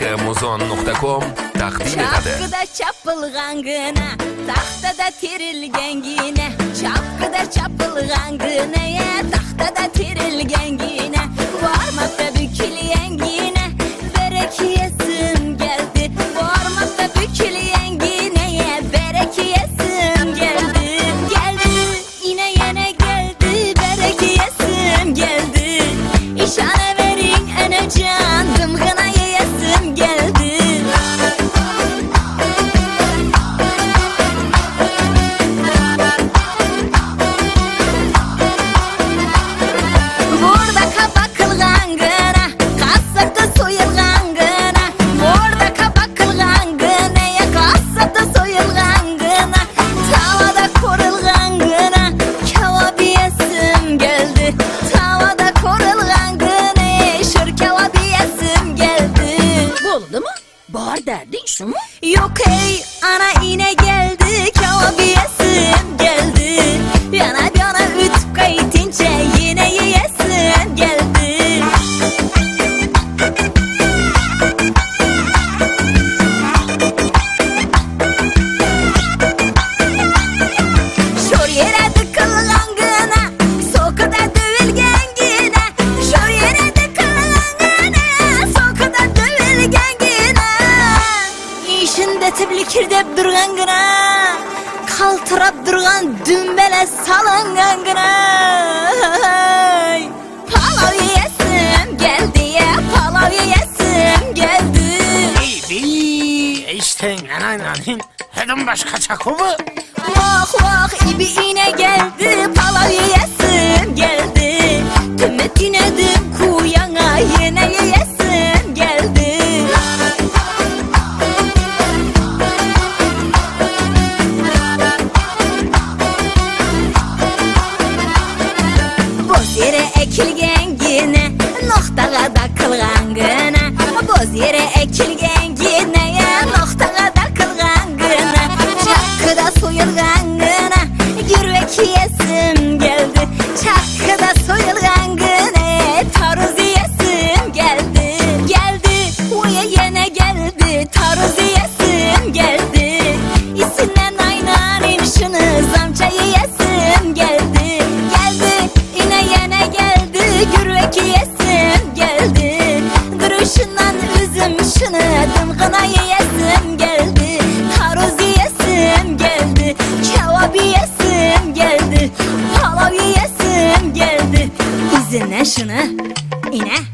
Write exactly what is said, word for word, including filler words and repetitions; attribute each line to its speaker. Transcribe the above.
Speaker 1: muzon nokta com taqdim etadi.
Speaker 2: Chapqida chapilg'angina, taxtada terilgangina, chapqida chapilg'angina, taxtada terilgangina, bormoqda bukilgangina, barakiyasim geldi, bormoqda bukilgangina, barakiyasim geldi, geldi, yine yana geldi, barakiyasim geldi, ishonavering anajon, dimg'ina yeyasim geldi. Bar derdin şu mu? Yok ey ana yine geldi, kavabiyesim geldi, yana yana ütüp kayıtınca yine yiyesim geldi. Şor yere dıkılgangına, sokada dövülgangına, şor yere dıkılgangına, sokada dövülgangına, işinde tiblikirde durgangına, kaltırap durgan dümbele salangangına. Palav yesim geldi ya, palav yesim geldi.
Speaker 3: İbi işte nanaynanin hedim başka çakımı.
Speaker 2: Vah vah ibi yine geldi, palav yesim geldi, tümet inedim kuyana yine yesim geldi. Boz yere ekilgangina, noxtaga dakılgangina, boz yere ekilgangina, noxtaga dakılgangina, çakkıda soyulgangina, gürvek yesim geldi, çakkıda soyulgangina, taruz yesim geldi, geldi, uya yine geldi, taruz yesim geldi, isinden aynanin şını zamça yesim geldi, geldi, yine yine geldi, gürvek yesim geldi, duruşundan üzüm şını dımgına yesim geldi, taruz yesim geldi, kebap yesim geldi, palav yesim geldi, üzüne şunu, ine.